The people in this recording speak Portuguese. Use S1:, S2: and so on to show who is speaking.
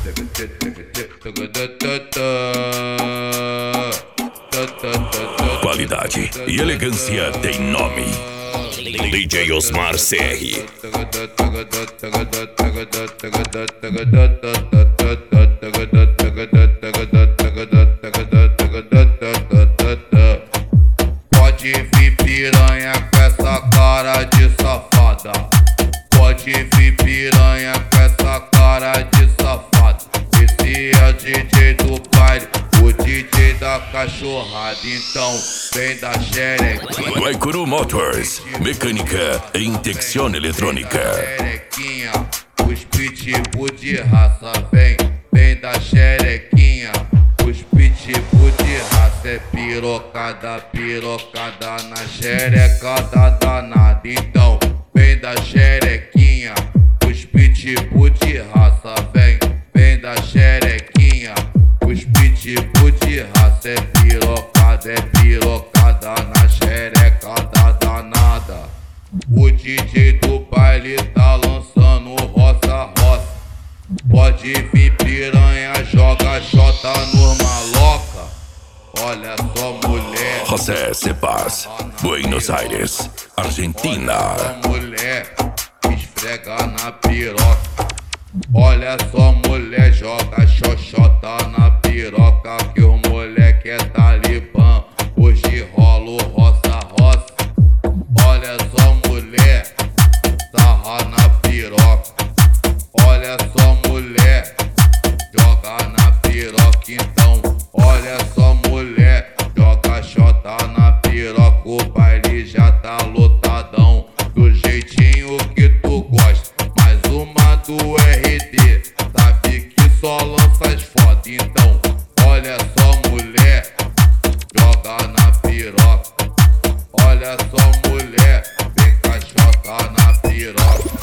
S1: Qualidade e elegância tem nome. DJ Osmar CR.
S2: Pode vir piranha com essa cara de safada. Pode vir piranha com essa cara de safada. Esse é o DJ do baile, o DJ da cachorrada. Então vem da xerequinha.
S1: Guaicuru Motors, mecânica e injeção eletrônica.
S2: Xerequinha, os pitbull de raça. Vem da xerequinha. Os pitbull de raça é pirocada, pirocada na xerecada danada. Então vem da xerequinha. Os pitbull de raça. Vem da xerequinha. Os pitbull de raça é pirocada na xerecada danada. O DJ do baile tá lançando roça-roça. Pode vir piranha, joga xota nos maloca. Olha só mulher,
S1: José Cepaz, Buenos Aires, Argentina.
S2: olha mulher, esfrega na piroca. Olha só mulher, joga xoxota na piroca. Que o moleque é talibã, hoje rola o roça-roça. Olha só mulher, sarra na piroca. Olha só mulher, joga na piroca. Então olha só mulher, joga xota na piroca. O baile já tá lotadão, do jeitinho que tu gosta. Mais uma do RD, sabe que só lança as fotos. Então olha só mulher, joga na piroca. Olha só mulher, vem com a xota na piroca.